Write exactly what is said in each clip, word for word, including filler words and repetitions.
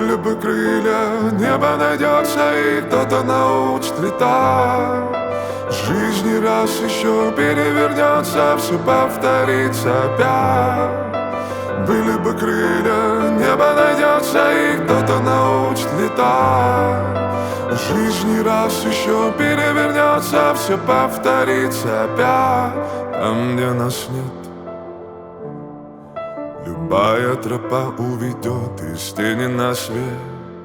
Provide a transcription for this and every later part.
Были бы крылья, небо найдется, и кто-то научит летать. Жизнь не раз еще перевернется, все повторится опять. Были бы крылья, небо найдется, и кто-то научит летать. Жизнь не раз еще перевернется, все повторится опять. Там, где нас нет, любая тропа уведет из тени на свет.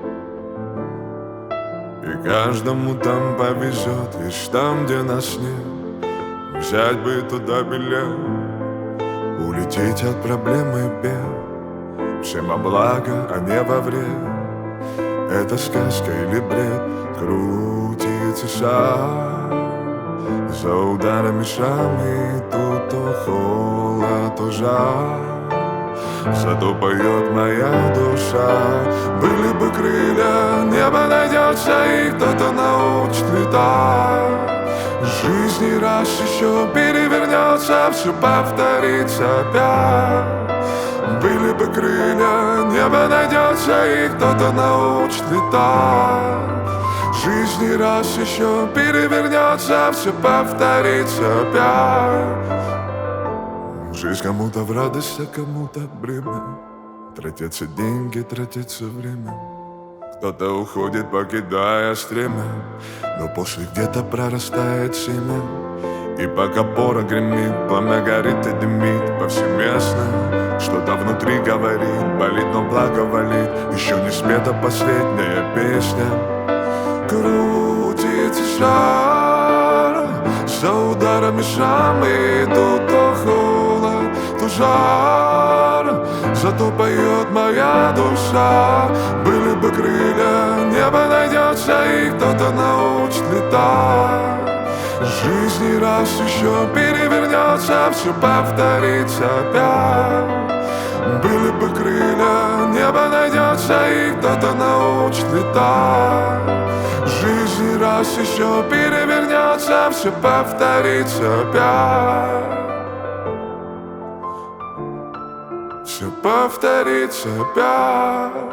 И каждому там повезет, лишь там, где нас нет. Взять бы туда билет, улететь от проблемы бед. Всем во благо, а не во вред. Это сказка или бред, крутится шаг за ударами шрамы. Тут то холод, то жар, зато поет моя душа. Были бы крылья, небо найдется, и кто-то научит летать. Жизнь не раз еще перевернется, все повторится опять. Были бы крылья, небо найдется, и кто-то научит летать. Жизнь не раз еще перевернется, все повторится опять. Жизнь кому-то в радость, а кому-то бремя. Тратятся деньги, тратится время. Кто-то уходит, покидая стремя, но после где-то прорастает семя. И пока пора гремит, пламя горит и дымит повсеместно. Что-то внутри говорит, болит, но благоволит. Еще не спета последняя песня. Крутится шар за ударами шрамы. Тут то холод, то жар, зато поет моя душа. Были бы крылья, небо найдется, и кто-то научит летать. Жизнь не раз еще перевернется, все повторится опять. Были бы крылья, небо найдется, и кто-то научит летать. Жизнь не раз еще перевернется, все повторится опять. Все повторится опять.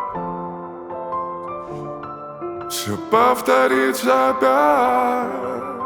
Все повторится опять.